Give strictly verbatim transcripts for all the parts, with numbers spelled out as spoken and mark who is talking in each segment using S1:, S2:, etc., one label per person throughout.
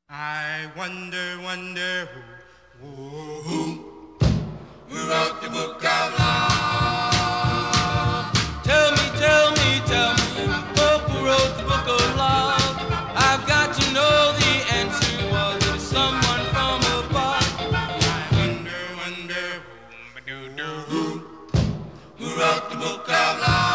S1: I wonder, wonder who, who, who, who wrote the book of love?
S2: Tell me, tell me, tell me, oh, who wrote the book of love? I've got to know the answer. Was it someone from above?
S1: I wonder, wonder who, do, do, who, who wrote the book of love?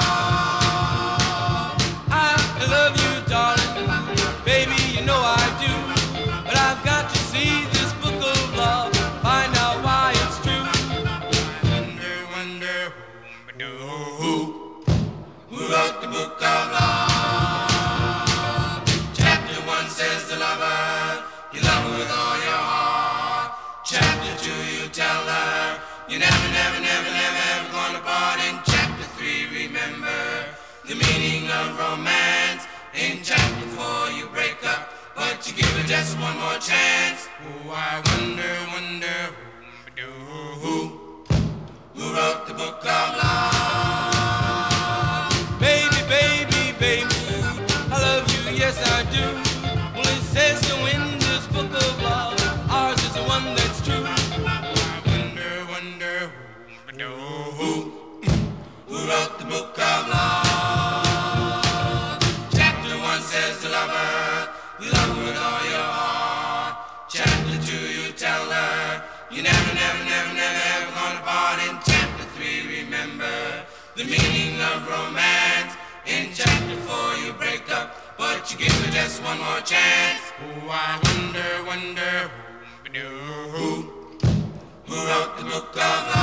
S2: I love you, darling, baby, you know I do. But I've got to see this book of love, find out why it's true.
S1: I wonder, wonder who, do, who, who wrote the book of love? Chapter one says the lover, you love her with all your heart. Chapter two, you tell her, you never, never, never, never, ever gonna part. In chapter three, remember the meaning of romance. In chapter four, you break up, but you give her just one more chance. Oh, I wonder, wonder who, do, who, who wrote the book of love?
S2: Baby, baby, baby, I love you, yes I do. Well, it says so in this book of love, ours is the one that's true.
S1: I wonder, wonder who, do, who, who wrote the book of love? Chapter one says to lover, you love her with all your heart. Chapter two, you tell her, you never, never, never, never, ever gonna part. In chapter three, remember the meaning of romance. In chapter four, you break up, but you give her just one more chance. Oh, I wonder, wonder who, do, who, who wrote the book of love?